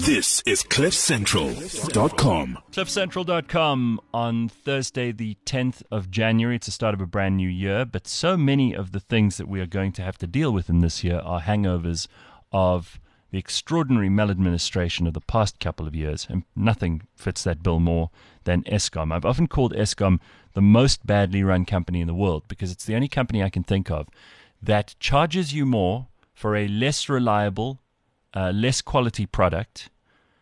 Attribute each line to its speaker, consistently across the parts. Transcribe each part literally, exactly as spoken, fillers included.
Speaker 1: This is cliff central dot com.
Speaker 2: cliff central dot com on Thursday, the tenth of January. It's the start of a brand new year, but so many of the things that we are going to have to deal with in this year are hangovers of the extraordinary maladministration of the past couple of years, and nothing fits that bill more than Eskom. I've often called Eskom the most badly run company in the world because it's the only company I can think of that charges you more for a less reliable, uh, less quality product,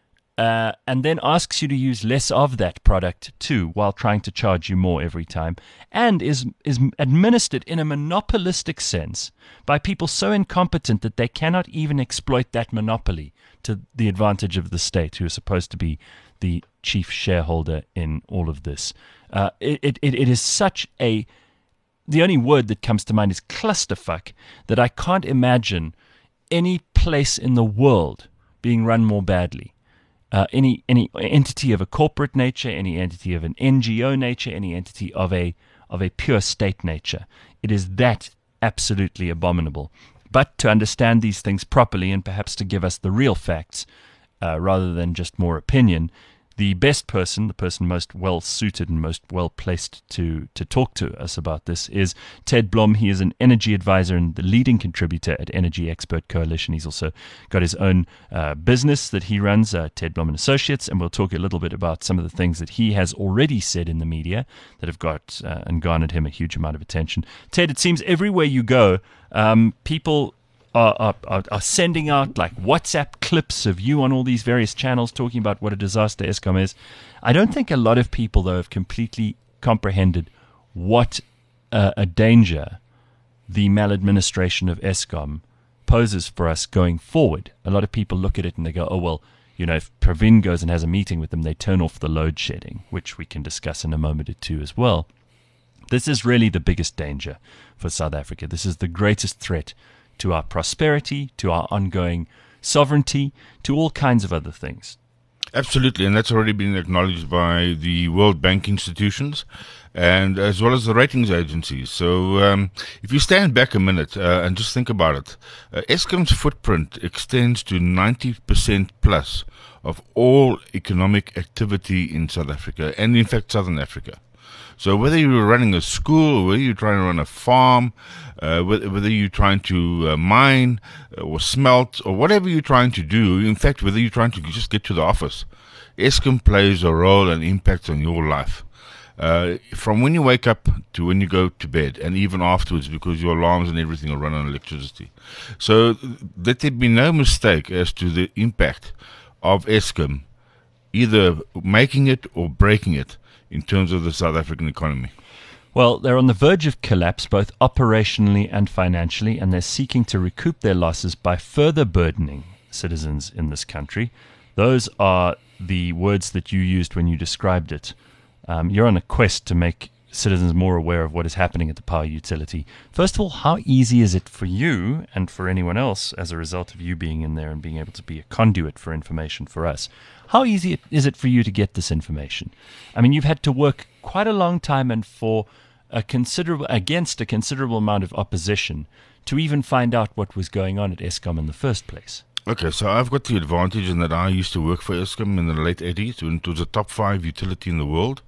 Speaker 2: uh, and then asks you to use less of that product too, while trying to charge you more every time, and is is administered in a monopolistic sense by people so incompetent that they cannot even exploit that monopoly to the advantage of the state, who is supposed to be the chief shareholder in all of this. Uh, it, it it is such a the only word that comes to mind is clusterfuck, that I can't imagine any place in the world being run more badly. Uh, any any entity of a corporate nature, any entity of an N G O nature, any entity of a of a pure state nature. It is that absolutely abominable. But to understand these things properly and perhaps to give us the real facts, uh, rather than just more opinion, the best person, the person most well-suited and most well-placed to, to talk to us about this is Ted Blom. He is an energy advisor and the leading contributor at Energy Expert Coalition. He's also got his own uh, business that he runs, uh, Ted Blom and Associates, and we'll talk a little bit about some of the things that he has already said in the media that have got uh, and garnered him a huge amount of attention. Ted, it seems everywhere you go, um, people Are, are, are sending out like WhatsApp clips of you on all these various channels talking about what a disaster Eskom is. I don't think a lot of people, though, have completely comprehended what uh, a danger the maladministration of Eskom poses for us going forward. A lot of people look at it and they go, oh, well, you know, if Pravin goes and has a meeting with them, they turn off the load shedding, which we can discuss in a moment or two as well. This is really the biggest danger for South Africa. This is the greatest threat to our prosperity, to our ongoing sovereignty, to all kinds of other things.
Speaker 3: Absolutely, and that's already been acknowledged by the World Bank institutions and as well as the ratings agencies. So um, if you stand back a minute uh, and just think about it, uh, Eskom's footprint extends to ninety percent plus of all economic activity in South Africa and in fact Southern Africa. So whether you're running a school, whether you're trying to run a farm, uh, whether, whether you're trying to uh, mine or smelt or whatever you're trying to do, in fact, whether you're trying to just get to the office, Eskom plays a role and impact on your life. Uh, from when you wake up to when you go to bed and even afterwards, because your alarms and everything will run on electricity. So let there be no mistake as to the impact of Eskom, either making it or breaking it, in terms of the South African economy.
Speaker 2: Well, they're on the verge of collapse, both operationally and financially, and they're seeking to recoup their losses by further burdening citizens in this country. Those are the words that you used when you described it. Um, you're on a quest to make citizens more aware of what is happening at the power utility. First of all, how easy is it for you and for anyone else, as a result of you being in there and being able to be a conduit for information for us? How easy is it for you to get this information? I mean, you've had to work quite a long time and for a considerable against a considerable amount of opposition to even find out what was going on at Eskom in the first place.
Speaker 3: Okay, so I've got the advantage in that I used to work for Eskom in the late eighties when it was a top five utility in the world.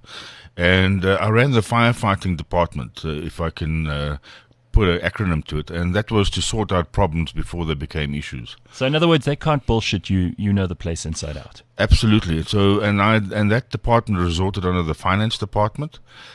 Speaker 3: And uh, I ran the firefighting department, uh, if I can uh, put an acronym to it, and that was to sort out problems before they became issues.
Speaker 2: So in other words, they can't bullshit you. You know the place inside out.
Speaker 3: Absolutely. So, and I and that department resorted under the finance department,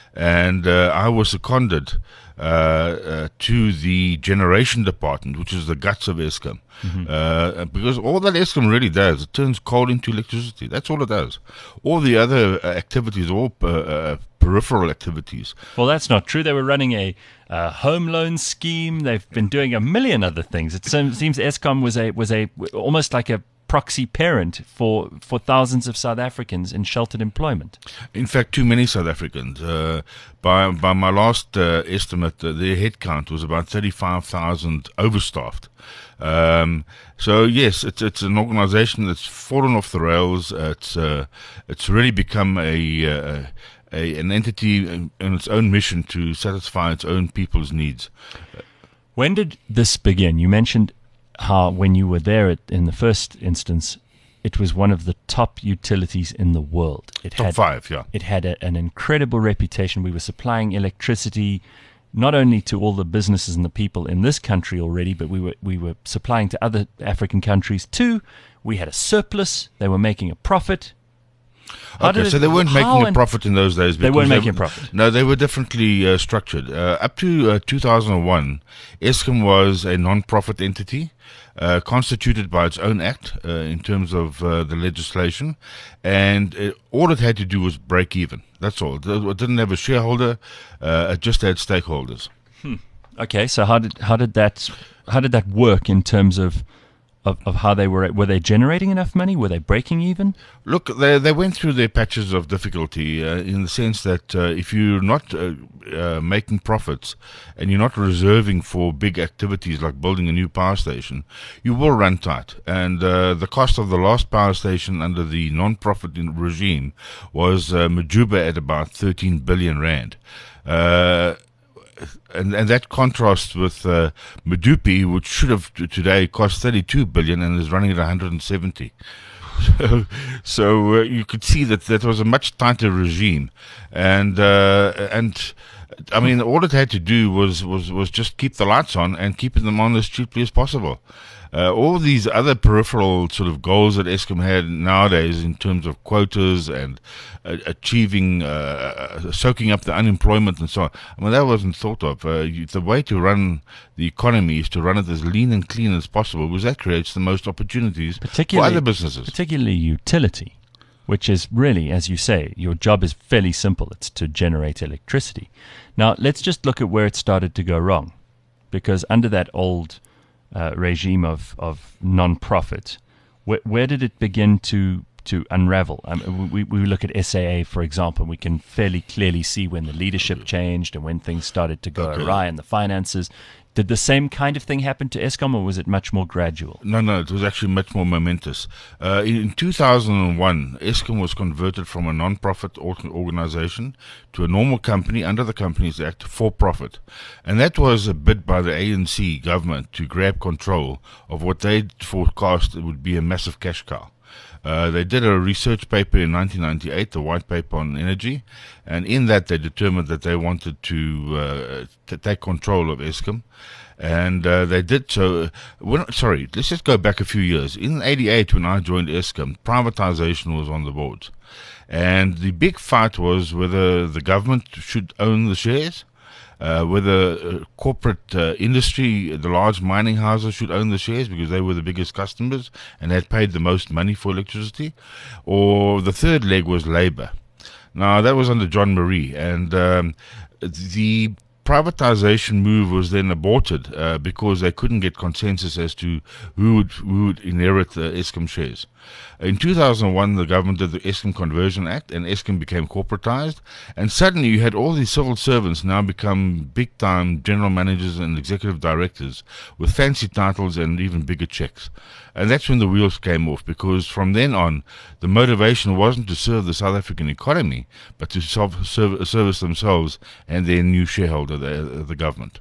Speaker 3: and uh, I was seconded uh, uh, to the generation department, which is the guts of Eskom. Mm-hmm. Uh, because all that Eskom really does, it turns coal into electricity. That's all it does. All the other uh, activities, all uh, uh, peripheral activities.
Speaker 2: Well, that's not true. They were running a uh, home loan scheme. They've been doing a million other things. It seems Eskom was a was a almost like a proxy parent for for thousands of South Africans in sheltered employment.
Speaker 3: In fact, too many South Africans. Uh, by by my last uh, estimate, uh, their headcount was about thirty-five thousand overstaffed. Um, so yes, it's it's an organization that's fallen off the rails. Uh, it's uh, it's really become a, uh, a an entity in, in its own mission to satisfy its own people's needs.
Speaker 2: When did this begin? You mentioned how when you were there at, in the first instance, it was one of the top utilities in the world. It
Speaker 3: Top
Speaker 2: had
Speaker 3: five, yeah.
Speaker 2: it had a, an incredible reputation. We were supplying electricity not only to all the businesses and the people in this country already, but we were we were supplying to other African countries too. We had a surplus. They were making a profit. How
Speaker 3: Okay,
Speaker 2: did
Speaker 3: so
Speaker 2: it-
Speaker 3: they weren't
Speaker 2: how
Speaker 3: making a
Speaker 2: and-
Speaker 3: profit in those days.
Speaker 2: They
Speaker 3: because
Speaker 2: weren't making a
Speaker 3: were-
Speaker 2: profit.
Speaker 3: No, they were differently uh, structured. Uh, up to uh, two thousand one, Eskom was a non-profit entity uh, constituted by its own act uh, in terms of uh, the legislation, and uh, all it had to do was break even. That's all. It it didn't have a shareholder. Uh, it just had stakeholders.
Speaker 2: Okay, so how did how did that how did that work in terms of of, of how they were were they generating enough money? Were they breaking even?
Speaker 3: Look, they they went through their patches of difficulty uh, in the sense that uh, if you're not uh, uh, making profits and you're not reserving for big activities like building a new power station, you will run tight. And uh, the cost of the last power station under the non-profit in- regime was uh, Majuba at about thirteen billion rand. Uh, and and that contrasts with uh, Medupi, which should have t- today cost thirty-two billion and is running at one hundred seventy. So, so uh, you could see that that was a much tighter regime, and uh, and I mean all it had to do was, was, was just keep the lights on and keep them on as cheaply as possible. Uh, all these other peripheral sort of goals that Eskom had nowadays in terms of quotas and uh, achieving, uh, uh, soaking up the unemployment and so on, I mean, that wasn't thought of. Uh, you, the way to run the economy is to run it as lean and clean as possible, because that creates the most opportunities for
Speaker 2: Particularly
Speaker 3: other businesses.
Speaker 2: particularly utility, which is really, as you say, your job is fairly simple. It's to generate electricity. Now, let's just look at where it started to go wrong, because under that old uh, regime of, of non-profit, where, where did it begin to to unravel? Um, we, we look at S A A, for example, we can fairly clearly see when the leadership changed and when things started to go
Speaker 3: Okay.
Speaker 2: awry in the finances. Did the same kind of thing happen to Eskom, or was it much more gradual?
Speaker 3: No, no, it was actually much more momentous. Uh, in, in two thousand one, Eskom was converted from a non-profit or- organization to a normal company under the Companies Act for profit. And that was a bid by the A N C government to grab control of what they forecast would be a massive cash cow. Uh, they did a research paper in nineteen ninety-eight, the white paper on energy, and in that they determined that they wanted to, uh, to take control of Eskom. And uh, they did so. When, sorry, let's just go back a few years. In eighty-eight, when I joined Eskom, privatization was on the board. And the big fight was whether the government should own the shares, uh, whether uh, corporate uh, industry, the large mining houses, should own the shares because they were the biggest customers and had paid the most money for electricity, or the third leg was labor. Now, that was under John Marie, and um, the privatization move was then aborted uh, because they couldn't get consensus as to who would, who would inherit the Eskom shares. In two thousand one, the government did the Eskom Conversion Act, and Eskom became corporatized, and suddenly you had all these civil servants now become big-time general managers and executive directors with fancy titles and even bigger checks. And that's when the wheels came off, because from then on, the motivation wasn't to serve the South African economy, but to self- serve, service themselves and their new shareholder, the, the government.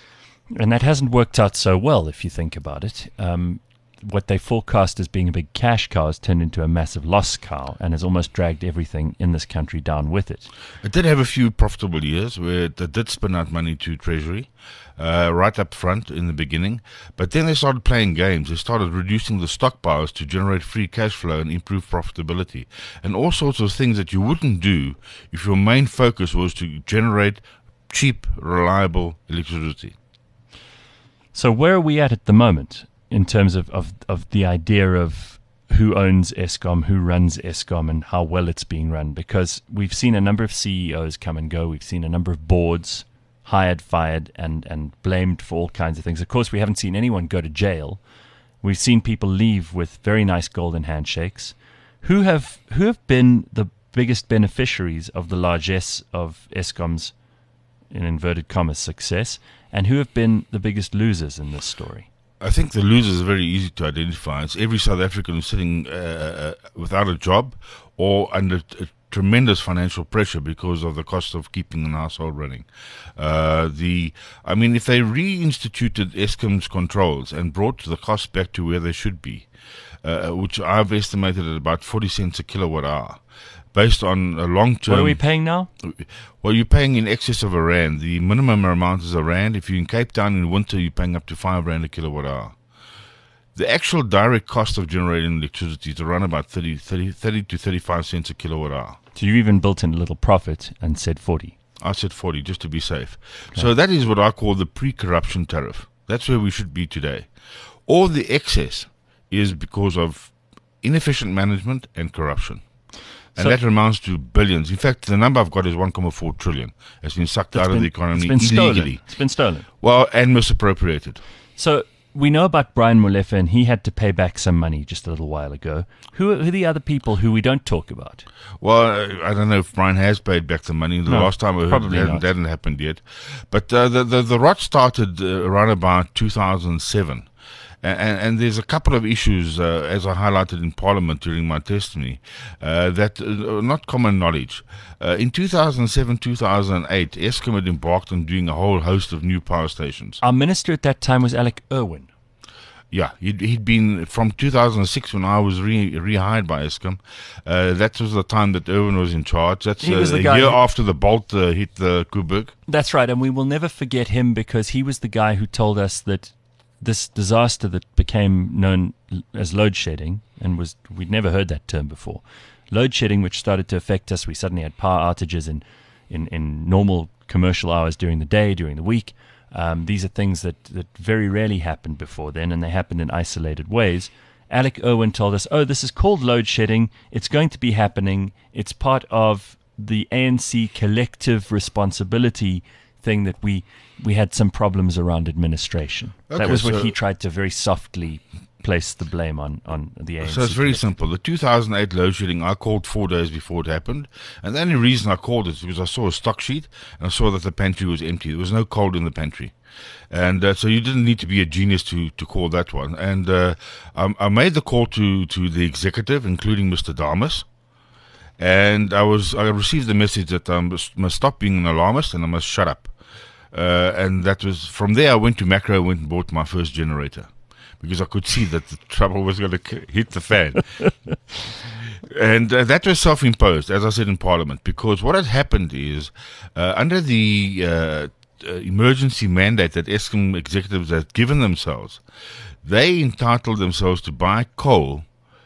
Speaker 2: And that hasn't worked out so well, if you think about it. Um, what they forecast as being a big cash cow has turned into a massive loss cow and has almost dragged everything in this country down with it.
Speaker 3: It did have a few profitable years where it did spin out money to Treasury, uh, right up front in the beginning. But then they started playing games. They started reducing the stockpiles to generate free cash flow and improve profitability, and all sorts of things that you wouldn't do if your main focus was to generate cheap, reliable electricity.
Speaker 2: So where are we at at the moment in terms of, of, of the idea of who owns Eskom, who runs Eskom, and how well it's being run? Because we've seen a number of C E Os come and go. We've seen a number of boards hired, fired, and, and blamed for all kinds of things. Of course, we haven't seen anyone go to jail. We've seen people leave with very nice golden handshakes. Who have who have been the biggest beneficiaries of the largesse of Eskom's, in inverted commas, success, and who have been the biggest losers in this story?
Speaker 3: I think the losers are very easy to identify. It's every South African who's sitting uh, without a job or under t- tremendous financial pressure because of the cost of keeping an household running. Uh, the, I mean, if they reinstituted Eskom's controls and brought the costs back to where they should be, uh, which I've estimated at about forty cents a kilowatt hour, based on a long-term...
Speaker 2: What are we paying now?
Speaker 3: Well, you're paying in excess of a rand. The minimum amount is a rand. If you're in Cape Town in winter, you're paying up to five rand a kilowatt hour. The actual direct cost of generating electricity is around about thirty, thirty, thirty to thirty-five cents a kilowatt hour.
Speaker 2: So you even built in a little profit and said forty.
Speaker 3: I said forty, just to be safe. Okay. So that is what I call the pre-corruption tariff. That's where we should be today. All the excess is because of inefficient management and corruption. And so that amounts to billions. In fact, the number I've got is one point four trillion. It's been sucked out
Speaker 2: been,
Speaker 3: of the economy
Speaker 2: it's been
Speaker 3: illegally.
Speaker 2: Stolen. It's been stolen.
Speaker 3: Well, and misappropriated.
Speaker 2: So we know about Brian Molefe, and he had to pay back some money just a little while ago. Who are, who are the other people who we don't talk about?
Speaker 3: Well, I don't know if Brian has paid back the money. The
Speaker 2: no,
Speaker 3: last time I heard it hadn't, hadn't happened yet. But uh, the, the, the rot started uh, around about two thousand seven. And, and there's a couple of issues, uh, as I highlighted in Parliament during my testimony, uh, that are not common knowledge. Uh, in two thousand seven, two thousand eight, Eskom had embarked on doing a whole host of new power stations.
Speaker 2: Our minister at that time was Alec Irwin.
Speaker 3: Yeah, he'd, he'd been from two thousand six when I was re, rehired by Eskom. Uh, that was the time that Irwin was in charge. That's
Speaker 2: he
Speaker 3: uh,
Speaker 2: was the
Speaker 3: a
Speaker 2: guy
Speaker 3: year
Speaker 2: who,
Speaker 3: after the bolt uh, hit the Koeberg.
Speaker 2: That's right, and we will never forget him because he was the guy who told us that this disaster that became known as load shedding, and was we'd never heard that term before, load shedding, which started to affect us. We suddenly had power outages in, in, in normal commercial hours during the day, during the week. Um, these are things that, that very rarely happened before then, and they happened in isolated ways. Alec Irwin told us, oh, this is called load shedding. It's going to be happening. It's part of the A N C collective responsibility thing that we we had some problems around administration.
Speaker 3: Okay,
Speaker 2: that was what
Speaker 3: so
Speaker 2: he tried to very softly place the blame on, on the A N C.
Speaker 3: So it's very simple. The two thousand eight load shedding, I called four days before it happened. And the only reason I called it is because I saw a stock sheet and I saw that the pantry was empty. There was no coal in the pantry. And uh, so you didn't need to be a genius to, to call that one. And uh, I, I made the call to, to the executive, including Mister Damas. And I was I received the message that I must, must stop being an alarmist and I must shut up. Uh, and that was from there. I went to Macro, went and bought my first generator because I could see that the trouble was going to hit the fan. And uh, that was self-imposed, as I said in Parliament, because what had happened is uh, under the uh, uh, emergency mandate that Eskom executives had given themselves, they entitled themselves to buy coal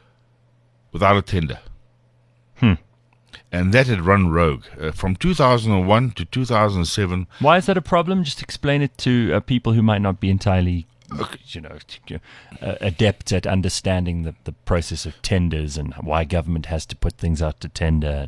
Speaker 3: without a tender.
Speaker 2: Hmm.
Speaker 3: And that had run rogue uh, from two thousand one to two thousand seven.
Speaker 2: Why is that a problem? Just explain it to uh, people who might not be entirely, you know, uh, adept at understanding the, the process of tenders and why government has to put things out to tender.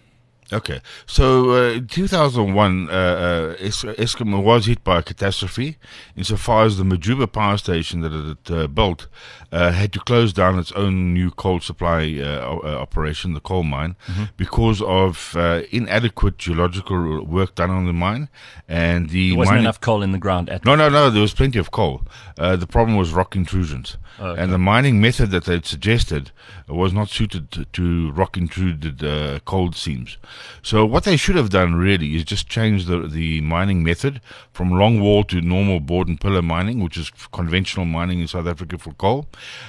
Speaker 3: Okay, so uh, in two thousand one, uh, uh, Es- Eskom was hit by a catastrophe insofar as the Majuba power station that it had uh, built uh, had to close down its own new coal supply uh, o- uh, operation, the coal mine, mm-hmm. because of uh, inadequate geological work done on the mine. And the
Speaker 2: there wasn't
Speaker 3: mining-
Speaker 2: enough coal in the ground at
Speaker 3: No, no, no, there was plenty of coal. Uh, the problem was rock intrusions.
Speaker 2: Oh, okay.
Speaker 3: And the mining method that they'd suggested was not suited to, to rock intruded uh, coal seams. So what they should have done really is just change the, the mining method from longwall to normal board and pillar mining, which is conventional mining in South Africa for coal.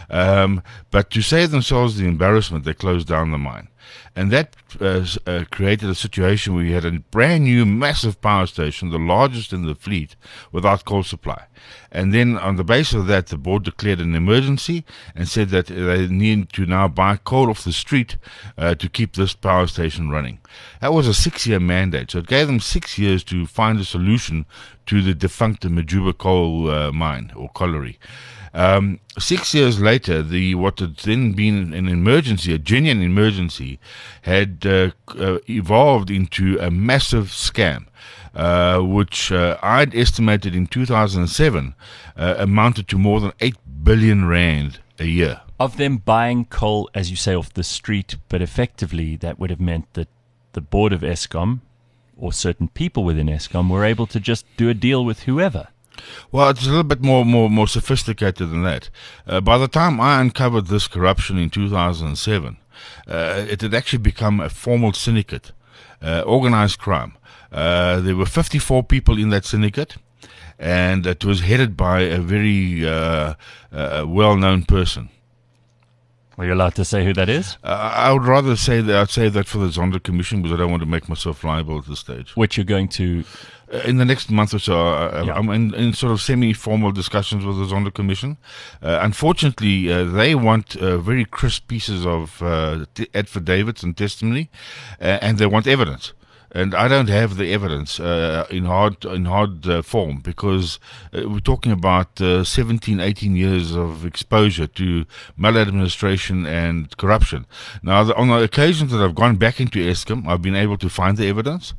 Speaker 3: Um, but to save themselves the embarrassment, they closed down the mine. And that uh, uh, created a situation where you had a brand new massive power station, the largest in the fleet, without coal supply. And then on the basis of that, the board declared an emergency and said that they need to now buy coal off the street uh, to keep this power station running. That was a six-year mandate. So it gave them six years to find a solution to the defunct Majuba coal uh, mine or colliery. Um, six years later, the what had then been an emergency, a genuine emergency, had uh, uh, evolved into a massive scam, uh, which uh, I'd estimated in two thousand seven uh, amounted to more than eight billion rand a year.
Speaker 2: Of them buying coal, as you say, off the street, but effectively that would have meant that the board of Eskom or certain people within Eskom were able to just do a deal with whoever.
Speaker 3: Well, it's a little bit more more, more sophisticated than that. Uh, by the time I uncovered this corruption in two thousand seven, uh, it had actually become a formal syndicate, uh, organized crime. Uh, there were fifty-four people in that syndicate, and it was headed by a very uh, uh, well-known person.
Speaker 2: Are you allowed to say who that is?
Speaker 3: Uh, I would rather say that I'd save that for the Zondo Commission because I don't want to make myself liable at this stage.
Speaker 2: Which you're going to...
Speaker 3: Uh, in the next month or so, uh,
Speaker 2: Yeah.
Speaker 3: I'm in, in sort of semi-formal discussions with the Zondo Commission. Uh, unfortunately, uh, they want uh, very crisp pieces of uh, t- affidavits and testimony, uh, and they want evidence. And I don't have the evidence uh, in hard in hard uh, form because uh, we're talking about uh, seventeen, eighteen years of exposure to maladministration and corruption. Now, the, on the occasions that I've gone back into Eskom, I've been able to find the evidence,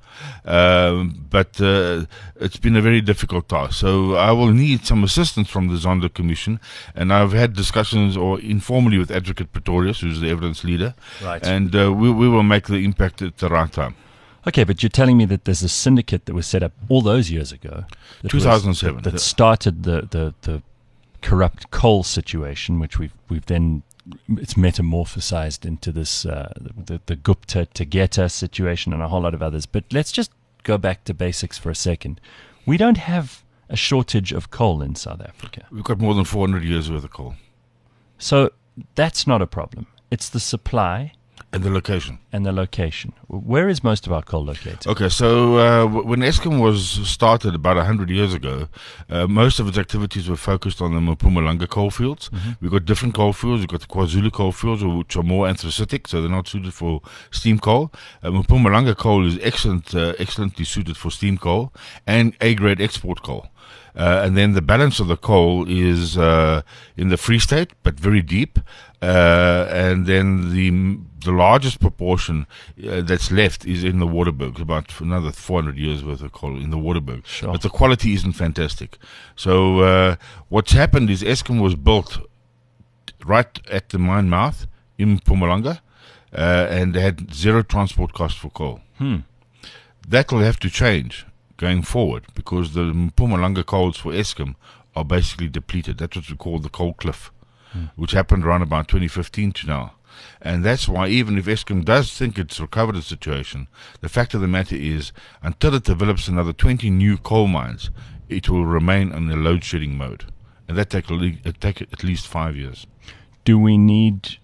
Speaker 3: um, but uh, it's been a very difficult task. So I will need some assistance from the Zondo Commission, and I've had discussions or informally with Advocate Pretorius, who's the evidence leader,
Speaker 2: Right.
Speaker 3: and uh, we, we will make the impact at the right time.
Speaker 2: Okay, but you're telling me that there's a syndicate that was set up all those years ago. that
Speaker 3: two thousand seven.
Speaker 2: was- That, that started the, the, the corrupt coal situation, which we've we've then it's metamorphosized into this uh, the the Gupta Tegeta situation and a whole lot of others. But let's just go back to basics for a second. We don't have a shortage of coal in South Africa,
Speaker 3: We've got more than four hundred years worth of coal.
Speaker 2: so that's not a problem. It's the supply
Speaker 3: And the location.
Speaker 2: and the location. Where is most of our coal located?
Speaker 3: Okay, so uh, w- when Eskom was started about one hundred years ago, uh, most of its activities were focused on the Mpumalanga coalfields. We've got different coalfields. We've got the KwaZulu coalfields, which are more anthracitic, so they're not suited for steam coal. Uh, Mpumalanga coal is excellent, uh, excellently suited for steam coal and A-grade export coal. Uh, and then the balance of the coal is uh, in the Free State, but very deep. Uh, and then the the largest proportion uh, that's left is in the Waterberg, about another four hundred years worth of coal in the Waterberg.
Speaker 2: Sure.
Speaker 3: But the quality isn't fantastic. So uh, what's happened is Eskom was built right at the mine mouth in Mpumalanga, uh, and they had zero transport cost for coal.
Speaker 2: Hmm.
Speaker 3: That will have to change going forward because the Mpumalanga coals for Eskom are basically depleted. That's what we call the coal cliff,
Speaker 2: Hmm.
Speaker 3: which happened around about twenty fifteen to now. And that's why even if Eskom does think it's recovered the situation, the fact of the matter is until it develops another twenty new coal mines, it will remain in a load shedding mode. And that take, a le- it take at least five years.
Speaker 2: Do we need?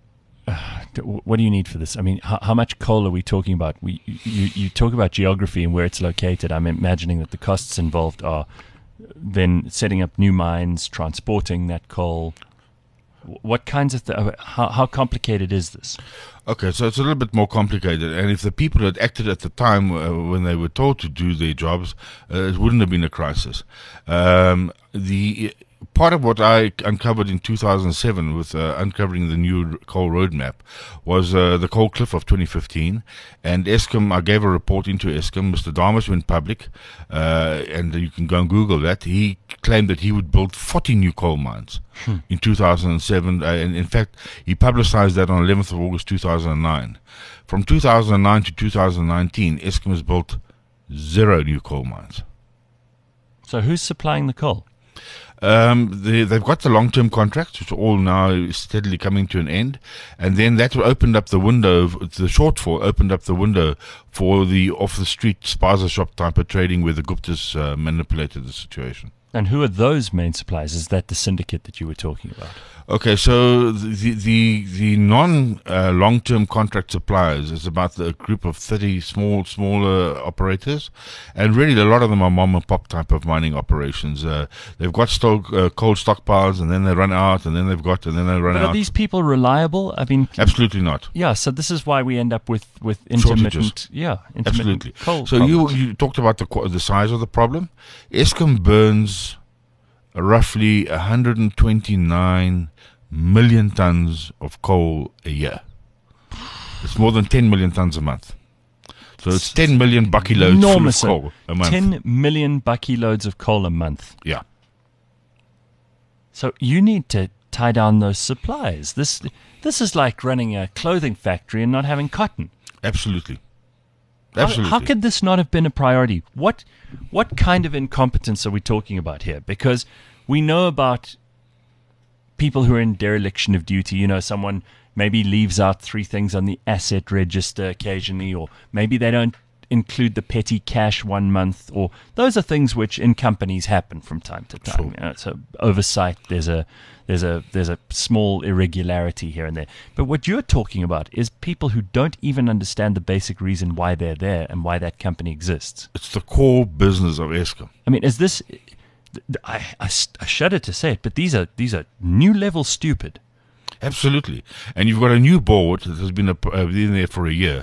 Speaker 2: Uh, d- what do you need for this? I mean, how, how much coal are we talking about? We you, you talk about geography and where it's located. I'm imagining that the costs involved are then setting up new mines, transporting that coal. Wh- What kinds of th- uh, how how complicated is this?
Speaker 3: Okay, so it's a little bit more complicated. And if the people had acted at the time uh, when they were told to do their jobs, uh, it wouldn't have been a crisis. Um, the part of what I uncovered in two thousand seven with uh, uncovering the new coal roadmap was uh, the coal cliff of twenty fifteen. And Eskom, I gave a report into Eskom. Mister Damas went public, uh, and you can go and Google that. He claimed that he would build forty new coal mines in two thousand seven. Uh, and in fact, he publicized that on eleventh of August two thousand nine. From two thousand nine to two thousand nineteen, Eskom has built zero new coal mines.
Speaker 2: So who's supplying the coal?
Speaker 3: Um, they, they've got the long-term contracts, which are all now steadily coming to an end, and then that opened up the window. The shortfall opened up the window for the off-the-street spaza shop type of trading, where the Guptas uh, manipulated the situation.
Speaker 2: And who are those main suppliers? Is that the syndicate that you were talking about?
Speaker 3: Okay, so the the the non uh, long-term contract suppliers is about the group of thirty small smaller operators, and really a lot of them are mom and pop type of mining operations. Uh, they've got stock, uh, coal stockpiles, and then they run out, and then they've got, and then they run
Speaker 2: But
Speaker 3: out.
Speaker 2: are these people reliable? I mean,
Speaker 3: Absolutely not.
Speaker 2: yeah. So this is why we end up with with intermittent,
Speaker 3: Shortages.
Speaker 2: yeah, intermittent
Speaker 3: Absolutely.
Speaker 2: coal.
Speaker 3: So you
Speaker 2: problems.
Speaker 3: you talked about the qu- the size of the problem. Eskom burns roughly one hundred twenty-nine million tons of coal a year. It's more than ten million tons a month. So it's ten million bucky loads full of
Speaker 2: Enormous.
Speaker 3: coal a month.
Speaker 2: ten million bucky loads of coal a month.
Speaker 3: Yeah.
Speaker 2: So you need to tie down those supplies. This this is like running a clothing factory and not having cotton.
Speaker 3: Absolutely.
Speaker 2: How-
Speaker 3: Absolutely.
Speaker 2: How, could this not have been a priority? What what kind of incompetence are we talking about here? Because we know about people who are in dereliction of duty. You know, someone maybe leaves out three things on the asset register occasionally, or maybe they don't include the petty cash one month, or those are things which in companies happen from time to time.
Speaker 3: Sure.
Speaker 2: You know, so oversight, there's a there's a there's a small irregularity here and there. But what you're talking about is people who don't even understand the basic reason why they're there and why that company exists.
Speaker 3: It's the core business of Eskom.
Speaker 2: I mean, is this? I, I, I shudder to say it, but these are these are new level stupid.
Speaker 3: Absolutely. And you've got a new board that has been, a, uh, been there for a year,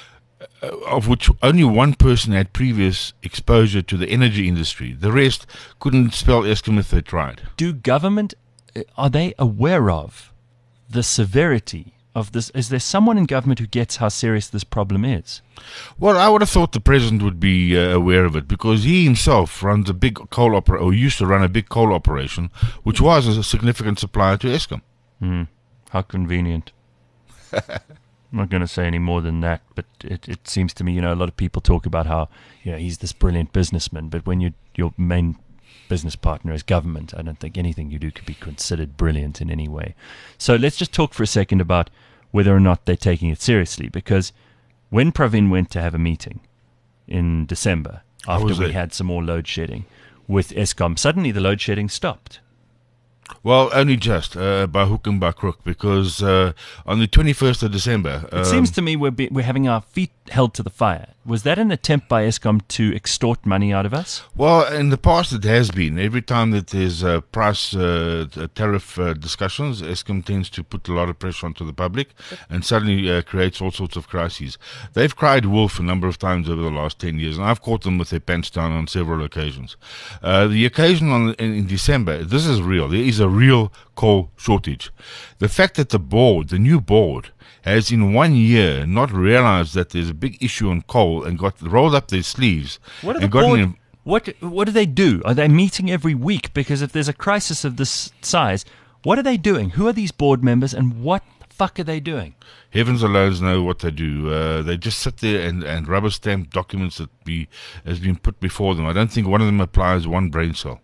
Speaker 3: uh, of which only one person had previous exposure to the energy industry. The rest couldn't spell Eskom if they tried.
Speaker 2: Do government, uh, are they aware of the severity of this? Is there someone in government who gets how serious this problem is?
Speaker 3: Well, I would have thought the president would be uh, aware of it, because he himself runs a big coal opera, or used to run a big coal operation, which was a significant supplier to Eskom.
Speaker 2: Hmm. How convenient. I'm not going to say any more than that, but it, it seems to me, you know, a lot of people talk about how, you know, he's this brilliant businessman, but when you, your main business partner is government, I don't think anything you do could be considered brilliant in any way. So let's just talk for a second about whether or not they're taking it seriously, because when Pravin went to have a meeting in December, after we
Speaker 3: it?
Speaker 2: had some more load shedding with Eskom, suddenly the load shedding stopped.
Speaker 3: Well, only just uh, by hook and by crook, because uh, on the twenty-first of December...
Speaker 2: It um, seems to me we're, be, we're having our feet held to the fire. Was that an attempt by Eskom to extort money out of us?
Speaker 3: Well, in the past it has been. Every time that there's uh, price uh, tariff uh, discussions, Eskom tends to put a lot of pressure onto the public and suddenly uh, creates all sorts of crises. They've cried wolf a number of times over the last ten years, and I've caught them with their pants down on several occasions. Uh, the occasion on, in, in December, this is real. There is a real coal shortage. The fact that the board, the new board, has in one year not realized that there's a big issue on coal and got rolled up their sleeves.
Speaker 2: What are the
Speaker 3: and gotten
Speaker 2: board,
Speaker 3: in,
Speaker 2: what what do they do? Are they meeting every week? Because if there's a crisis of this size, what are they doing? Who are these board members, and what the fuck are they doing?
Speaker 3: Heavens alone know what they do. Uh, they just sit there and, and rubber stamp documents that be has been put before them. I don't think one of them applies one brain cell.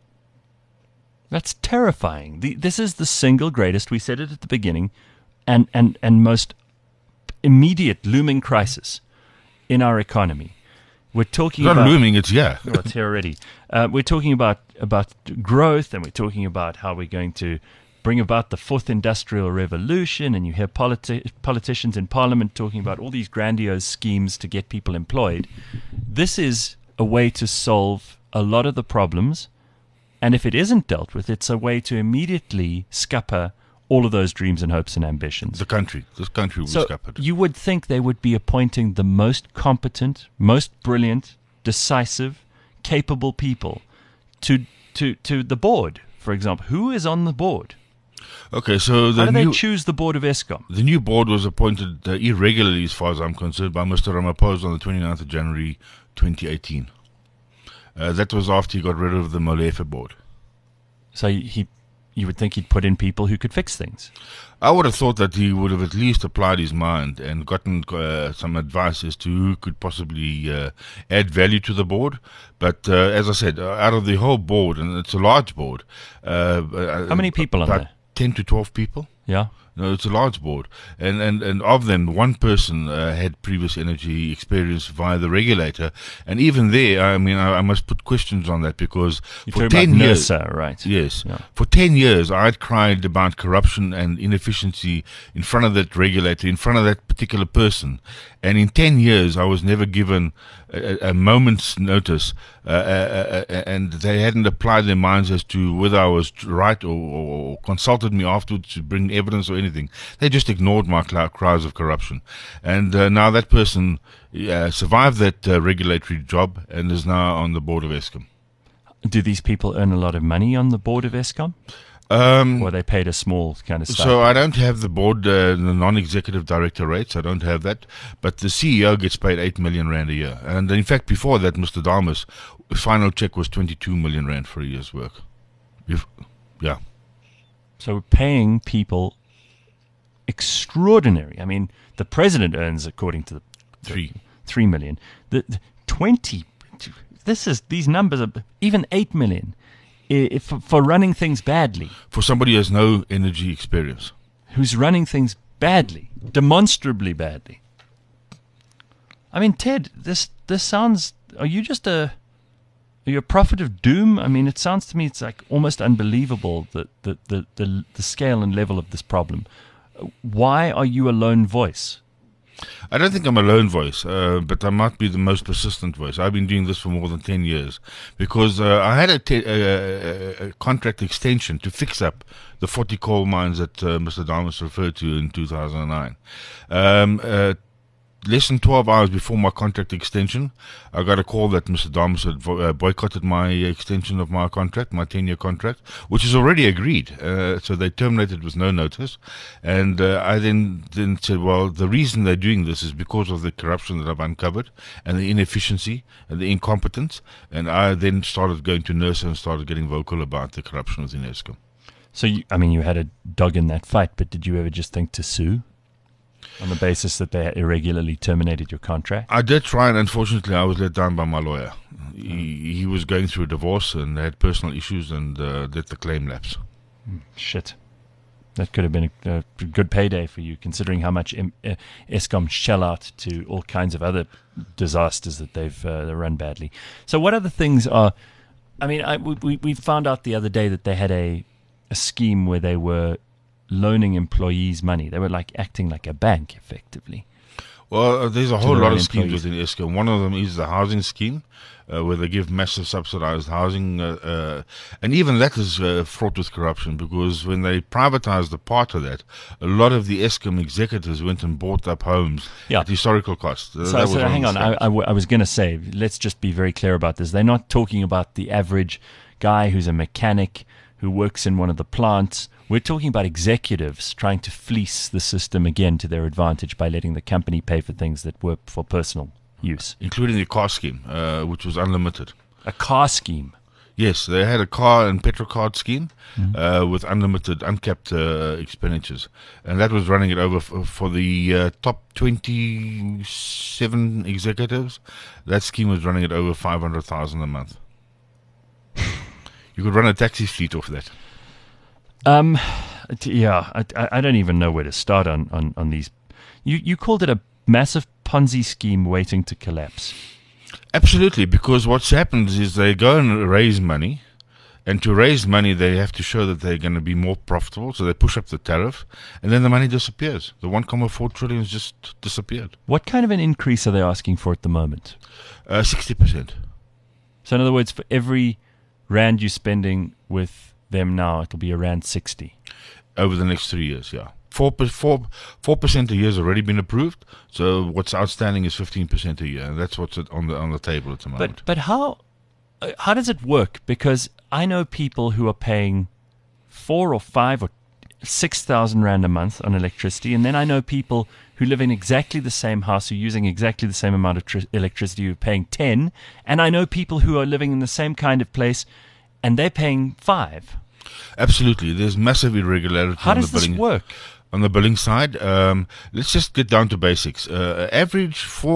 Speaker 2: That's terrifying. The, this is the single greatest, we said it at the beginning, and, and, and most immediate looming crisis in our economy. We're talking
Speaker 3: It's not
Speaker 2: about
Speaker 3: looming, it's yeah.
Speaker 2: well, it's here already. Uh, we're talking about about growth, and we're talking about how we're going to bring about the fourth industrial revolution. And you hear politi- politicians in Parliament talking about all these grandiose schemes to get people employed. This is a way to solve a lot of the problems, and if it isn't dealt with, it's a way to immediately scupper all of those dreams and hopes and ambitions.
Speaker 3: The country, this country will
Speaker 2: So
Speaker 3: scuppered.
Speaker 2: you would think they would be appointing the most competent, most brilliant, decisive, capable people to to to the board, for example. Who is on the board?
Speaker 3: Okay, so the
Speaker 2: How do they
Speaker 3: new
Speaker 2: choose the board of Eskom?
Speaker 3: the new board was appointed uh, irregularly, as far as I'm concerned, by Mister Ramaphosa on the twenty-ninth of January twenty eighteen. Uh, that was after he got rid of the Molefe board.
Speaker 2: So he, you would think he'd put in people who could fix things.
Speaker 3: I would have thought that he would have at least applied his mind and gotten uh, some advice as to who could possibly uh, add value to the board. But uh, as I said, uh, out of the whole board, and it's a large board. Uh,
Speaker 2: How many people on
Speaker 3: about
Speaker 2: there?
Speaker 3: ten to twelve people.
Speaker 2: Yeah.
Speaker 3: No, it's a large board, and and, and of them, one person uh, had previous energy experience via the regulator, and even there, I mean, I, I must put questions on that, because
Speaker 2: You're
Speaker 3: for
Speaker 2: talking
Speaker 3: ten
Speaker 2: about
Speaker 3: years,
Speaker 2: NERSA, right?
Speaker 3: yes,
Speaker 2: Yeah.
Speaker 3: for ten years, I'd cried about corruption and inefficiency in front of that regulator, in front of that particular person, and in ten years, I was never given a, a moment's notice, uh, uh, uh, and they hadn't applied their minds as to whether I was right, or, or consulted me afterwards to bring evidence or anything. They just ignored my cl- cries of corruption, and uh, now that person uh, survived that uh, regulatory job and is now on the board of Eskom.
Speaker 2: Do these people earn a lot of money on the board of Eskom?
Speaker 3: Um,
Speaker 2: Or are they paid a small kind of stuff?
Speaker 3: So I don't have the board, uh, the non-executive director rates. I don't have that, but the C E O gets paid eight million rand a year, and in fact, before that, Mister Dalmas, final check was twenty-two million rand for a year's work. If, yeah.
Speaker 2: So we're paying people extraordinary. I mean, the president earns, according to the
Speaker 3: Three.
Speaker 2: three million. The, the twenty. This is these numbers are even eight million if, for running things badly.
Speaker 3: For somebody who has no energy experience.
Speaker 2: Who's running things badly, demonstrably badly. I mean, Ted, this this sounds. Are you just a? Are you a prophet of doom? I mean, it sounds to me it's like almost unbelievable that the the the, the scale and level of this problem. Why are you a lone voice?
Speaker 3: I don't think I'm a lone voice, uh, but I might be the most persistent voice. I've been doing this for more than ten years because uh, I had a, te- a, a contract extension to fix up the forty coal mines that uh, Mister Damas referred to in two thousand nine. Um, uh, Less than twelve hours before my contract extension, I got a call that Mister Damas had vo- uh, boycotted my extension of my contract, my ten-year contract, which is already agreed. Uh, so they terminated with no notice. And uh, I then, then said, well, the reason they're doing this is because of the corruption that I've uncovered and the inefficiency and the incompetence. And I then started going to NERSA and started getting vocal about the corruption within Eskom.
Speaker 2: So, you, I mean, you had a dog in that fight, but did you ever just think to sue? On the basis that they irregularly terminated your contract?
Speaker 3: I did try, and unfortunately I was let down by my lawyer. He, he was going through a divorce and had personal issues and uh, let the claim lapse.
Speaker 2: Shit. That could have been a, a good payday for you, considering how much M- uh, Eskom shell out to all kinds of other disasters that they've uh, run badly. So what other things are... I mean, I, we, we found out the other day that they had a, a scheme where they were loaning employees money. They were like acting like a bank, effectively.
Speaker 3: Well, uh, there's a whole
Speaker 2: their
Speaker 3: lot
Speaker 2: own
Speaker 3: of schemes
Speaker 2: employees.
Speaker 3: within Eskom. One of them is the housing scheme, uh, where they give massive subsidized housing. Uh, uh, and even that is uh, fraught with corruption, because when they privatized a part of that, a lot of the Eskom executives went and bought up homes
Speaker 2: Yeah.
Speaker 3: at historical cost. Uh,
Speaker 2: So,
Speaker 3: that was
Speaker 2: so
Speaker 3: one of
Speaker 2: hang
Speaker 3: the
Speaker 2: on, I,
Speaker 3: scams.
Speaker 2: I w- I was going to say, let's just be very clear about this. They're not talking about the average guy who's a mechanic who works in one of the plants. We're talking about executives trying to fleece the system again to their advantage by letting the company pay for things that were for personal use.
Speaker 3: Including the car scheme, uh, which was unlimited.
Speaker 2: A car scheme.
Speaker 3: Yes, they had a car and petrol card scheme uh, with unlimited, uncapped uh, expenditures. And that was running it over f- for the uh, top twenty-seven executives. That scheme was running it over five hundred thousand dollars a month. You could run a taxi fleet off that.
Speaker 2: Um, t- yeah, I, I I don't even know where to start on, on, on these. You, you called it a massive Ponzi scheme waiting to collapse.
Speaker 3: Absolutely, because what's happened is they go and raise money, and to raise money they have to show that they're going to be more profitable, so they push up the tariff, and then the money disappears. The one point four trillion has just disappeared.
Speaker 2: What kind of an increase are they asking for at the moment?
Speaker 3: Uh, sixty percent.
Speaker 2: So in other words, for every rand you're spending with them now, it'll be around sixty.
Speaker 3: Over the next three years, yeah. Four, per, four, four percent a year has already been approved, so what's outstanding is fifteen percent a year, and that's what's at- on the on the table at the moment.
Speaker 2: But but how uh, how does it work? Because I know people who are paying four or five or six thousand rand a month on electricity, and then I know people who live in exactly the same house, who are using exactly the same amount of tr- electricity, who are paying ten, and I know people who are living in the same kind of place, and they're paying five.
Speaker 3: Absolutely, there's massive irregularity
Speaker 2: How
Speaker 3: on
Speaker 2: does
Speaker 3: the
Speaker 2: this
Speaker 3: billing.
Speaker 2: work?
Speaker 3: On the billing side, um, let's just get down to basics. Uh, average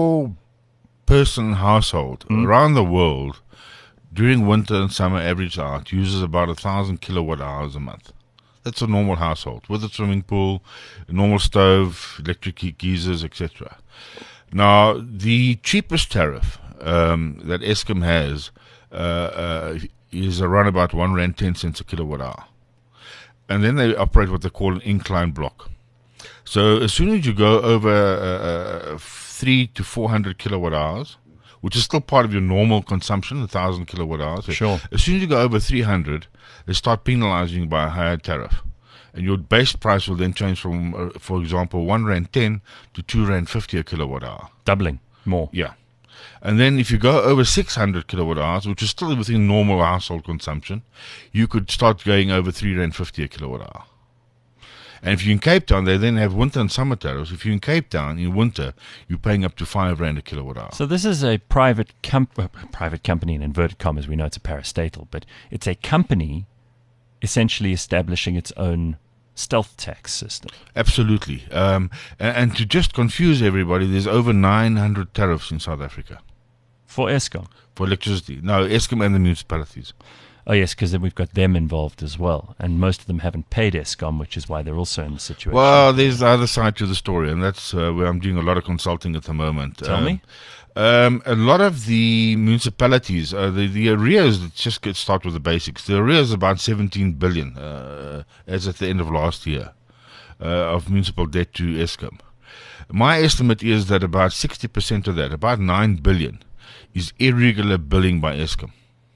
Speaker 3: four-person household around the world during winter and summer, average out, uses about a thousand kilowatt hours a month. That's a normal household with a swimming pool, a normal stove, electric ge- geysers, et cetera. Now, the cheapest tariff um, that Eskom has uh, uh, is around about one rand ten cents a kilowatt hour. And then they operate what they call an incline block. So as soon as you go over uh, uh, three to four hundred kilowatt hours, which is still part of your normal consumption, a thousand kilowatt hours.
Speaker 2: Sure.
Speaker 3: As soon as you go over three hundred, they start penalizing you by a higher tariff, and your base price will then change from, uh, for example, one rand ten to two rand fifty a kilowatt hour.
Speaker 2: Doubling more.
Speaker 3: Yeah. And then if you go over six hundred kilowatt hours, which is still within normal household consumption, you could start going over three rand fifty a kilowatt hour. And if you're in Cape Town, they then have winter and summer tariffs. If you're in Cape Town, in winter, you're paying up to five rand a kilowatt hour.
Speaker 2: So this is a private com- uh, private company, in inverted commas. We know it's a parastatal, but it's a company essentially establishing its own stealth tax system.
Speaker 3: Absolutely. Um, and, and to just confuse everybody, there's over nine hundred tariffs in South Africa
Speaker 2: For Eskom.
Speaker 3: for electricity. No, Eskom and the municipalities.
Speaker 2: Oh, yes, because then we've got them involved as well. And most of them haven't paid Eskom, which is why they're also in the situation.
Speaker 3: Well, there's the other side to the story, and that's uh, where I'm doing a lot of consulting at the moment.
Speaker 2: Tell
Speaker 3: um,
Speaker 2: me.
Speaker 3: Um, a lot of the municipalities, uh, the, the arrears, let's just get start with the basics. The arrears is about seventeen billion uh, as at the end of last year uh, of municipal debt to Eskom. My estimate is that about sixty percent of that, about nine billion, is irregular billing by Eskom.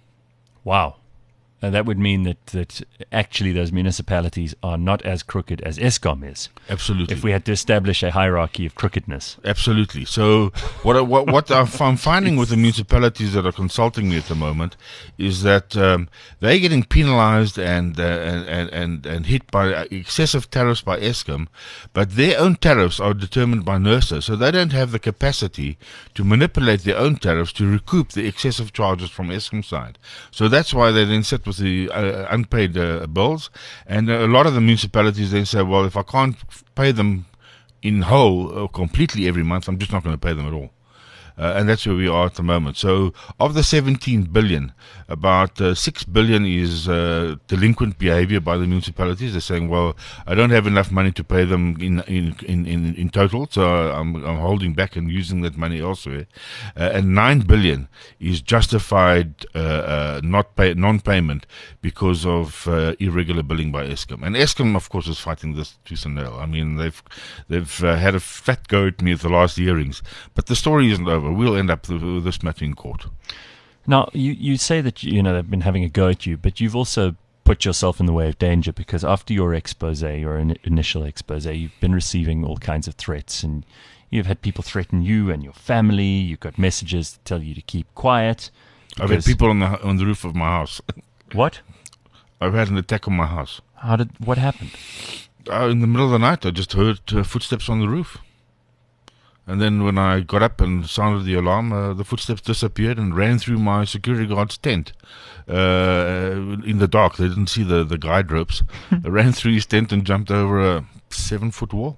Speaker 2: Wow. Uh, that would mean that, that actually those municipalities are not as crooked as Eskom is.
Speaker 3: Absolutely.
Speaker 2: If we had to establish a hierarchy of crookedness.
Speaker 3: Absolutely. So what I- what what I'm finding with the municipalities that are consulting me at the moment is that um, they're getting penalised and, uh, and and and hit by excessive tariffs by Eskom, but their own tariffs are determined by NERSA, so they don't have the capacity to manipulate their own tariffs to recoup the excessive charges from Eskom side. So that's why they then sit with the uh, unpaid uh, bills, and a lot of the municipalities then say, well, if I can't pay them in whole or completely every month, I'm just not going to pay them at all. Uh, and that's where we are at the moment. So of the seventeen billion, about uh, six billion is uh, delinquent behavior by the municipalities. They're saying, well, I don't have enough money to pay them in in, in, in, in total, so I'm, I'm holding back and using that money elsewhere. Uh, and nine billion is justified uh, uh, not pay, non-payment because of uh, irregular billing by Eskom. And Eskom, of course, is fighting this tooth and nail. I mean, they've, they've uh, had a fat go at me at the last hearings. But the story isn't over. We'll end up with this matter in court.
Speaker 2: Now, you, you say that, you know, they've been having a go at you, but you've also put yourself in the way of danger, because after your expose, your in, initial expose, you've been receiving all kinds of threats, and you've had people threaten you and your family. You've got messages that tell you to keep quiet.
Speaker 3: I've had people on the on the roof of my house.
Speaker 2: What?
Speaker 3: I've had an attack on my house.
Speaker 2: How did, what happened?
Speaker 3: Uh, in the middle of the night, I just heard uh, footsteps on the roof. And then when I got up and sounded the alarm, uh, the footsteps disappeared and ran through my security guard's tent uh, in the dark. They didn't see the, the guide ropes. They ran through his tent and jumped over a seven-foot wall.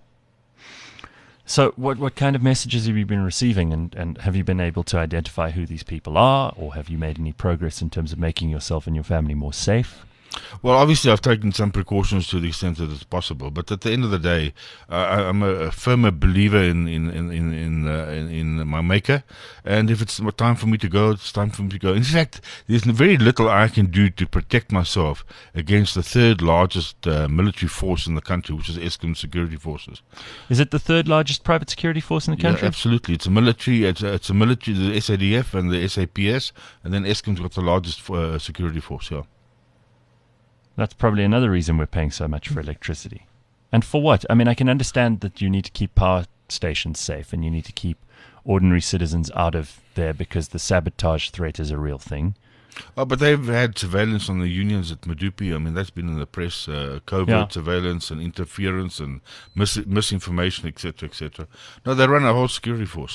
Speaker 2: So what what kind of messages have you been receiving, and, and have you been able to identify who these people are, or have you made any progress in terms of making yourself and your family more safe?
Speaker 3: Well, obviously, I've taken some precautions to the extent that it's possible. But at the end of the day, uh, I, I'm a, a firm believer in in in in in, uh, in in my maker. And if it's time for me to go, it's time for me to go. In fact, there's very little I can do to protect myself against the third largest uh, military force in the country, which is Eskom Security Forces.
Speaker 2: Is it the third largest private security force in the country?
Speaker 3: Yeah, absolutely. It's a military. It's a, it's a military. The S A D F and the S A P S, and then Eskom's got the largest uh, security force. Yeah.
Speaker 2: That's probably another reason we're paying so much for electricity. And for what? I mean, I can understand that you need to keep power stations safe and you need to keep ordinary citizens out of there because the sabotage threat is a real thing.
Speaker 3: Oh, but they've had surveillance on the unions at Medupi. I mean, that's been in the press. Uh, covert
Speaker 2: Yeah.
Speaker 3: surveillance and interference and mis- misinformation, et cetera, et cetera. No, they run a whole security force.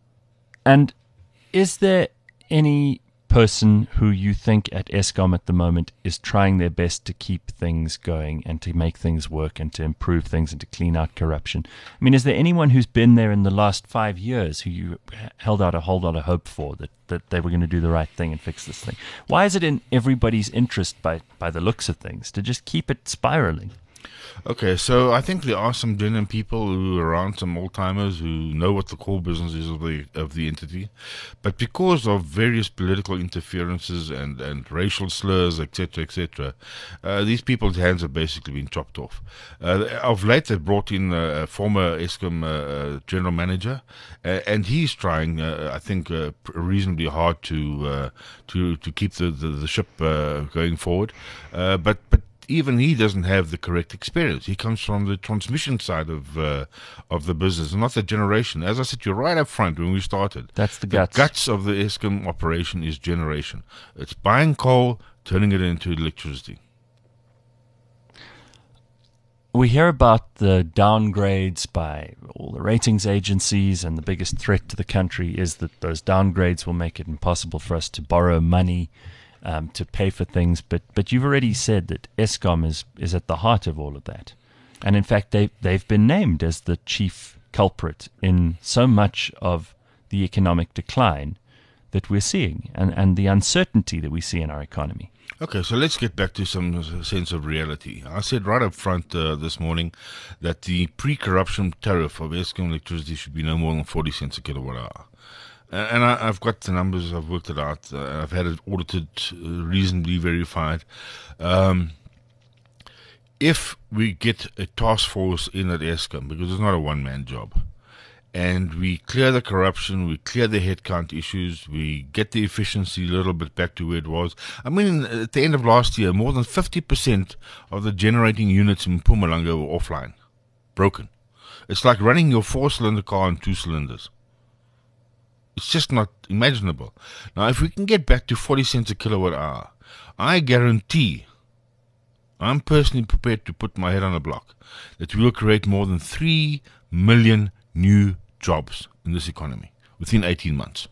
Speaker 2: And is there any person who you think at Eskom at the moment is trying their best to keep things going and to make things work and to improve things and to clean out corruption? I mean, is there anyone who's been there in the last five years who you held out a whole lot of hope for, that, that they were going to do the right thing and fix this thing? Why is it in everybody's interest, by, by the looks of things, to just keep it spiraling?
Speaker 3: Okay, so I think there are some genuine people who are around, some old timers who know what the core business is of the of the entity, but because of various political interferences and, and racial slurs, et cetera, et cetera, uh, these people's hands have basically been chopped off. Uh, of late, they've brought in a former Eskom uh, general manager, uh, and he's trying, uh, I think, uh, reasonably hard to uh, to to keep the the, the ship uh, going forward, uh, but but. Even he doesn't have the correct experience. He comes from the transmission side of uh, of the business, not the generation. As I said to you right up front when we started,
Speaker 2: That's the
Speaker 3: the
Speaker 2: guts.
Speaker 3: guts of the Eskom operation is generation. It's buying coal, turning it into electricity.
Speaker 2: We hear about the downgrades by all the ratings agencies, and the biggest threat to the country is that those downgrades will make it impossible for us to borrow money Um, to pay for things, but but you've already said that Eskom is is at the heart of all of that, and in fact they they've been named as the chief culprit in so much of the economic decline that we're seeing, and and the uncertainty that we see in our economy.
Speaker 3: Okay, so let's get back to some sense of reality. I said right up front uh, this morning that the pre-corruption tariff of Eskom electricity should be no more than forty cents a kilowatt hour. Uh, and I, I've got the numbers, I've worked it out, uh, I've had it audited, uh, reasonably verified. Um, if we get a task force in at Eskom, because it's not a one-man job, and we clear the corruption, we clear the headcount issues, we get the efficiency a little bit back to where it was. I mean, at the end of last year, more than fifty percent of the generating units in Mpumalanga were offline, broken. It's like running your four-cylinder car on two cylinders. It's just not imaginable. Now, if we can get back to forty cents a kilowatt hour, I guarantee, I'm personally prepared to put my head on the block, that we will create more than three million new jobs in this economy within eighteen months.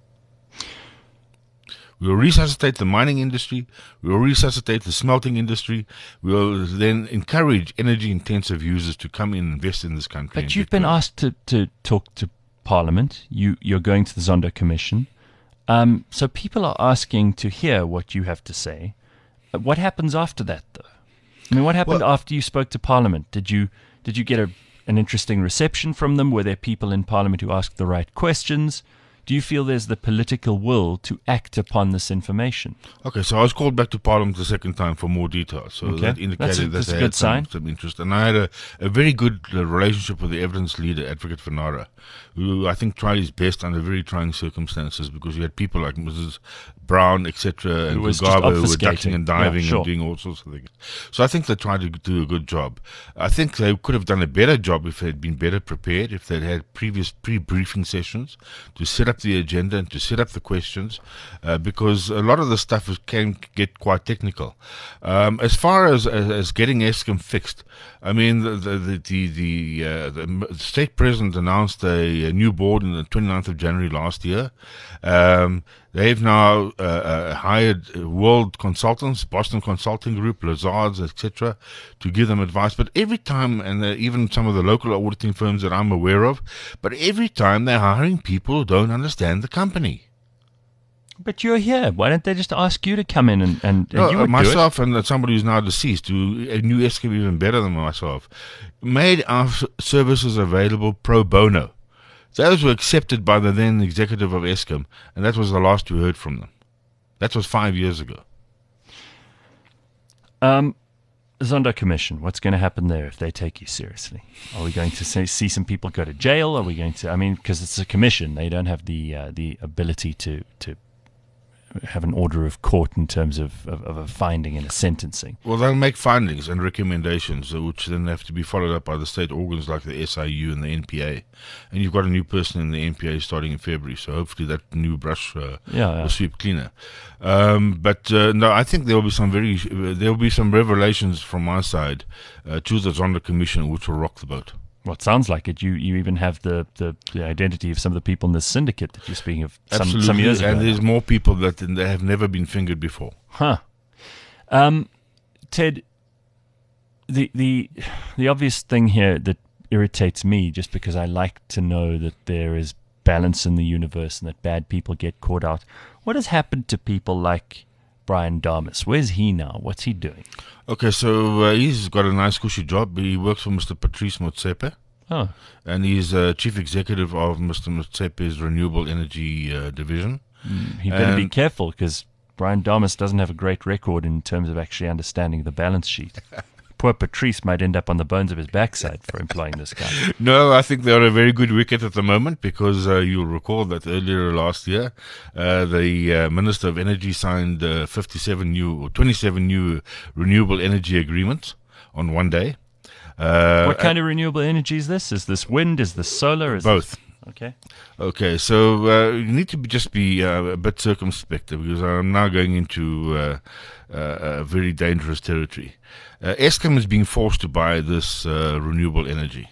Speaker 3: We will resuscitate the mining industry, we will resuscitate the smelting industry, we will then encourage energy-intensive users to come in and invest in this country.
Speaker 2: But you've been going. asked to, to talk to Parliament, you, you're going to the Zondo Commission, um, so people are asking to hear what you have to say. What happens after that, though? I mean, what happened well, after you spoke to Parliament? Did you did you get a an interesting reception from them? Were there people in Parliament who asked the right questions? Do you feel there's the political will to act upon this information?
Speaker 3: Okay, so I was called back to Parliament the second time for more details. So
Speaker 2: okay.
Speaker 3: that indicated
Speaker 2: that's a,
Speaker 3: that
Speaker 2: that's
Speaker 3: they
Speaker 2: a good
Speaker 3: had some,
Speaker 2: sign.
Speaker 3: some interest. And I had a, a very good uh, relationship with the evidence leader, Advocate Vanara, who I think tried his best under very trying circumstances, because you had people like Missus Brown, et cetera, and Mugabe who were ducking and diving
Speaker 2: yeah, sure.
Speaker 3: and doing all sorts of things. So I think they tried to do a good job. I think they could have done a better job if they'd been better prepared, if they'd had previous pre-briefing sessions to set up the agenda and to set up the questions, uh, because a lot of the stuff is, can get quite technical. Um, as far as, as as getting Eskom fixed, I mean, the the the the, uh, the state president announced a, a new board on the twenty-ninth of January last year. Um, they've now uh, uh, hired world consultants, Boston Consulting Group, Lazards, et cetera, to give them advice. But every time, and uh, even some of the local auditing firms that I'm aware of, but every time they're hiring people who don't understand the company.
Speaker 2: But you're here. Why don't they just ask you to come in and, and, and
Speaker 3: no,
Speaker 2: you would
Speaker 3: myself
Speaker 2: do it?
Speaker 3: And somebody who's now deceased, who knew Eskom even better than myself, made our services available pro bono. Those were accepted by the then executive of Eskom, and that was the last we heard from them. That was five years ago.
Speaker 2: Um, Zondo Commission, what's going to happen there if they take you seriously? Are we going to say, see some people go to jail? Are we going to, I mean, because it's a commission, they don't have the uh, the ability to, to have an order of court in terms of, of, of a finding and a sentencing.
Speaker 3: Well, they'll make findings and recommendations, uh, which then have to be followed up by the state organs like the S I U and the N P A. And you've got a new person in the N P A starting in February, so hopefully that new brush uh,
Speaker 2: yeah, yeah.
Speaker 3: will sweep cleaner. Um, but uh, no, I think there will be some very uh, there will be some revelations from my side uh, to the Zondo Commission, which will rock the boat.
Speaker 2: Well, it sounds like it. You you even have the, the, the identity of some of the people in the syndicate that you're speaking of some,
Speaker 3: Absolutely.
Speaker 2: some years ago.
Speaker 3: And there's more people that they have never been fingered before.
Speaker 2: Huh. Um, Ted, the the the obvious thing here that irritates me, just because I like to know that there is balance in the universe and that bad people get caught out. What has happened to people like Brian Damas? Where's he now? What's he doing?
Speaker 3: Okay, so uh, he's got a nice cushy job. He works for Mister Patrice Motsepe.
Speaker 2: Oh.
Speaker 3: And he's uh, chief executive of Mister Motsepe's renewable energy uh, division.
Speaker 2: Mm, he better
Speaker 3: and
Speaker 2: be careful, because Brian Damas doesn't have a great record in terms of actually understanding the balance sheet. Poor Patrice might end up on the bones of his backside for employing this guy.
Speaker 3: No, I think they're on a very good wicket at the moment, because uh, you'll recall that earlier last year, uh, the uh, Minister of Energy signed uh, fifty-seven new or twenty-seven new renewable energy agreements on one day. Uh,
Speaker 2: what kind of renewable energy is this? Is this wind? Is this solar? Is
Speaker 3: both.
Speaker 2: This... Okay.
Speaker 3: Okay, so uh, you need to be, just be uh, a bit circumspect, because I'm now going into uh, uh, a very dangerous territory. Uh, Eskom is being forced to buy this uh, renewable energy.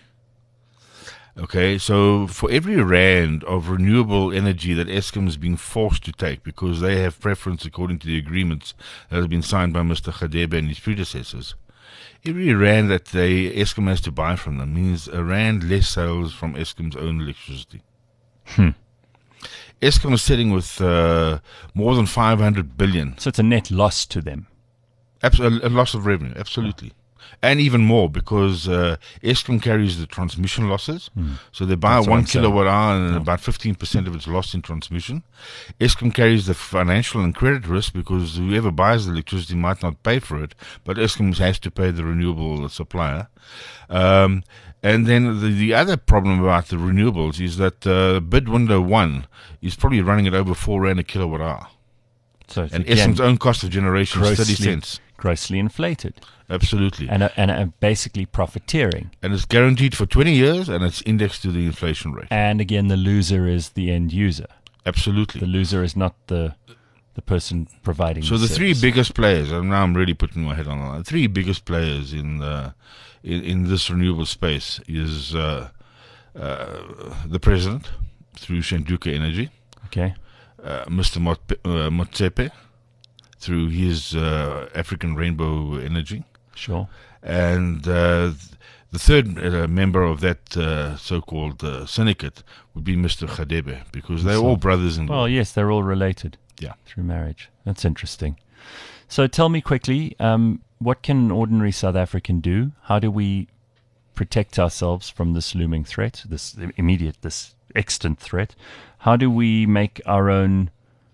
Speaker 3: Okay, so for every rand of renewable energy that Eskom is being forced to take, because they have preference according to the agreements that have been signed by Mister Khadebe and his predecessors, every rand that they Eskom has to buy from them means a rand less sales from Eskom's own electricity.
Speaker 2: Hmm.
Speaker 3: Eskom is sitting with uh, more than five hundred billion.
Speaker 2: So it's a net loss to them.
Speaker 3: Abs- a, a loss of revenue, absolutely. Yeah. And even more because uh, Eskom carries the transmission losses. Mm. So they buy
Speaker 2: That's
Speaker 3: one kilowatt hour and
Speaker 2: yeah.
Speaker 3: about fifteen percent of it's lost in transmission. Eskom carries the financial and credit risk because whoever buys the electricity might not pay for it, but Eskom has to pay the renewable supplier. Um, and then the, the other problem about the renewables is that uh, bid window one is probably running at over four rand a kilowatt hour.
Speaker 2: So
Speaker 3: and Eskom's own cost of generation is thirty cents.
Speaker 2: Grossly inflated.
Speaker 3: Absolutely.
Speaker 2: And, uh, and uh, basically profiteering.
Speaker 3: And it's guaranteed for twenty years and it's indexed to the inflation rate.
Speaker 2: And again, the loser is the end user.
Speaker 3: Absolutely.
Speaker 2: The loser is not the the person providing
Speaker 3: So
Speaker 2: the
Speaker 3: the three
Speaker 2: service.
Speaker 3: biggest players, and now I'm really putting my head on the line, the three biggest players in, the, in, in this renewable space is uh, uh, the president through Shanduka Energy.
Speaker 2: Okay.
Speaker 3: Uh, Mister Mot- uh, Motsepe through his uh, African Rainbow Energy.
Speaker 2: Sure.
Speaker 3: And uh, the third uh, member of that uh, so-called uh, syndicate would be Mister Khadebe, because they're
Speaker 2: So-
Speaker 3: all brothers in law.
Speaker 2: Well, yes, they're all related.
Speaker 3: Yeah.
Speaker 2: Through marriage. That's interesting. So tell me quickly, um, what can an ordinary South African do? How do we protect ourselves from this looming threat, this immediate, this extant threat? How do we make our own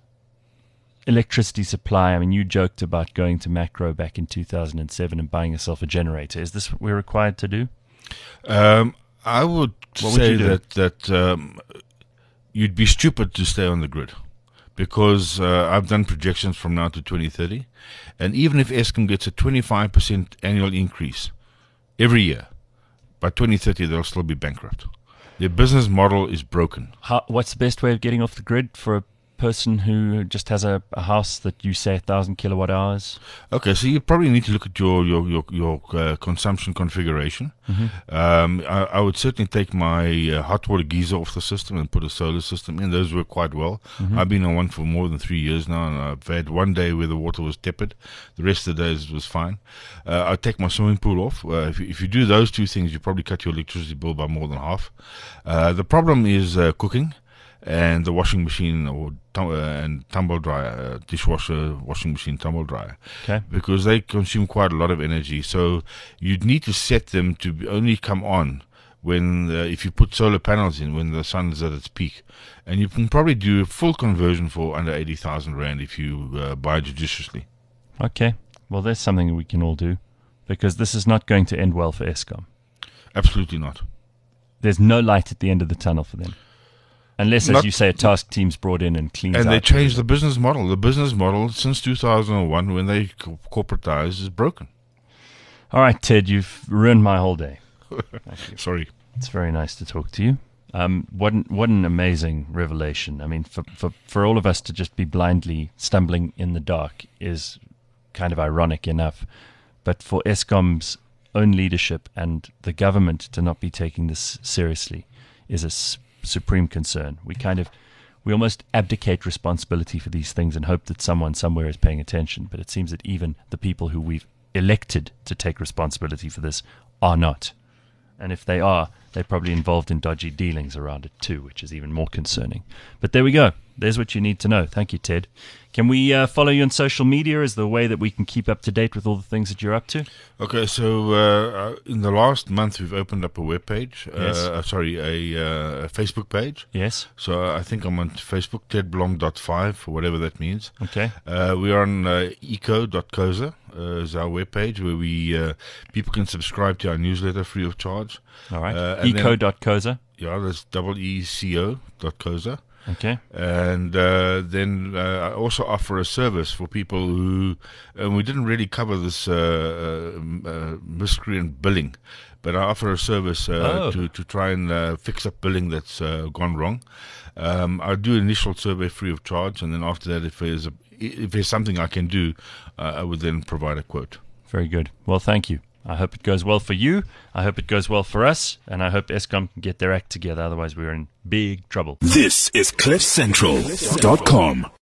Speaker 2: electricity supply? I mean, you joked about going to Macro back in two thousand seven and buying yourself a generator. Is this what we're required to do?
Speaker 3: Um, I would
Speaker 2: What would
Speaker 3: say
Speaker 2: you do?
Speaker 3: that that um, you'd be stupid to stay on the grid, because uh, I've done projections from now to twenty thirty, and even if Eskom gets a twenty-five percent annual increase every year, by twenty thirty they'll still be bankrupt. Their business model is broken.
Speaker 2: How, what's the best way of getting off the grid for a person who just has a, a house that you say a thousand kilowatt hours?
Speaker 3: Okay, so you probably need to look at your your your, your uh, consumption configuration.
Speaker 2: Mm-hmm.
Speaker 3: Um, I, I would certainly take my uh, hot water geyser off the system and put a solar system in. Those work quite well.
Speaker 2: Mm-hmm.
Speaker 3: I've been on one for more than three years now, and I've had one day where the water was tepid. The rest of the days was fine. Uh, I'd take my swimming pool off. Uh, if, you- if you do those two things, you probably cut your electricity bill by more than half. Uh, the problem is uh, cooking. And the washing machine or tum- uh, and tumble dryer, uh, dishwasher, washing machine, tumble dryer,
Speaker 2: Okay.
Speaker 3: because they consume quite a lot of energy. So you'd need to set them to be only come on when, uh, if you put solar panels in, when the sun is at its peak. And you can probably do a full conversion for under eighty thousand rand if you uh, buy judiciously.
Speaker 2: Okay. Well, there's something we can all do, because this is not going to end well for Eskom.
Speaker 3: Absolutely not.
Speaker 2: There's no light at the end of the tunnel for them. Unless, as
Speaker 3: Not-
Speaker 2: you say, a task team's brought in and cleans
Speaker 3: And
Speaker 2: out.
Speaker 3: they changed the business model. The business model since two thousand one, when they co- corporatized, is broken.
Speaker 2: All right, Ted, you've ruined my whole day.
Speaker 3: Sorry.
Speaker 2: It's very nice to talk to you. Um, what an, what an amazing revelation. I mean, for, for, for all of us to just be blindly stumbling in the dark is kind of ironic enough. But for Eskom's own leadership and the government to not be taking this seriously is a s- supreme concern. We kind of, we almost abdicate responsibility for these things and hope that someone somewhere is paying attention. But it seems that even the people who we've elected to take responsibility for this are not. And if they are, they're probably involved in dodgy dealings around it too, which is even more concerning. But there we go. There's what you need to know. Thank you, Ted. Can we uh, follow you on social media as the way that we can keep up to date with all the things that you're up to?
Speaker 3: Okay, so uh, in the last month, we've opened up a web page.
Speaker 2: Yes.
Speaker 3: Uh, sorry, a, uh, a Facebook page.
Speaker 2: Yes.
Speaker 3: So I think I'm on Facebook, ted blom dot five, or whatever that means.
Speaker 2: Okay.
Speaker 3: Uh, we are on uh, eco dot coza uh, is our webpage, where we uh, people can subscribe to our newsletter free of charge.
Speaker 2: All right.
Speaker 3: Uh, and
Speaker 2: eco
Speaker 3: then-
Speaker 2: dot coza.
Speaker 3: Yeah, that's double E C O dot coza.
Speaker 2: Okay.
Speaker 3: And uh, then uh, I also offer a service for people who, and we didn't really cover this uh, uh, uh, miscreant billing, but I offer a service uh,
Speaker 2: Oh.
Speaker 3: to, to try and uh, fix up billing that's uh, gone wrong. Um, I'll do an initial survey free of charge, and then after that, if there's, a, if there's something I can do, uh, I would then provide a quote.
Speaker 2: Very good. Well, thank you. I hope it goes well for you. I hope it goes well for us. And I hope Eskom can get their act together. Otherwise, we're in big trouble.
Speaker 1: This is cliff central dot com.